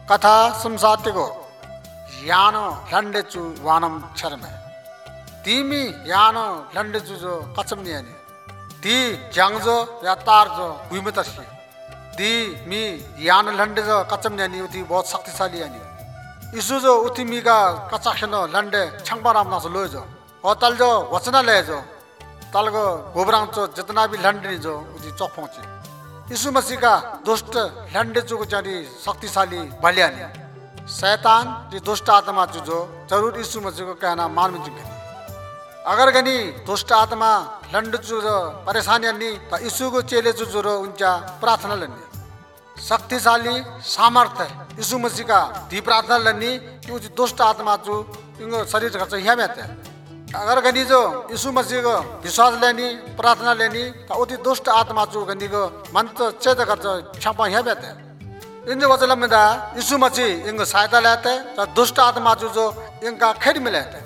कथा संसातिको यानो लंडेचु वानम छरमे तीमी यानो लंडेचु जो कचम नियानी ती जंगजो या तारजो गुइमतसी ती मी यानो लंडेजो कचम नियानी उती बहुत शक्तिशाली यानी इसु जो उती मी का कचाखनो लंडे छंगबाराम नासो लोजो और तल जो वचना ले जो तल को गोबरांग जो जितना भी लंडे जो उती चौक पहुंची यीशु मसीह का दुष्ट लंडे जो जानी शक्तिशाली बलियानी शैतान जी दुष्ट आत्मा जो जरूर यीशु मसीह को कहना मान में चुके अगर गनी दुष्ट आत्मा लंडे जो परेशानी नहीं तो यीशु को चेले जो उनका प्रार्थना लेनी शक्तिशाली सामर्थ्य यीशु मसीह का दी प्रार्थना लेनी कि दुष्ट आत्मा जो इनको शरीर का यहाँ में अगर गनी जो यीशु मसीह को विश्वास लेनी प्रार्थना लेनी तो उती दुष्ट आत्मा जो गनी को मन तो चेत कर छपा यहाँ बैठे इन जो वचन में यीशु मसीह इनको सहायता लेते तो दुष्ट आत्मा जो इनका खेद में लेते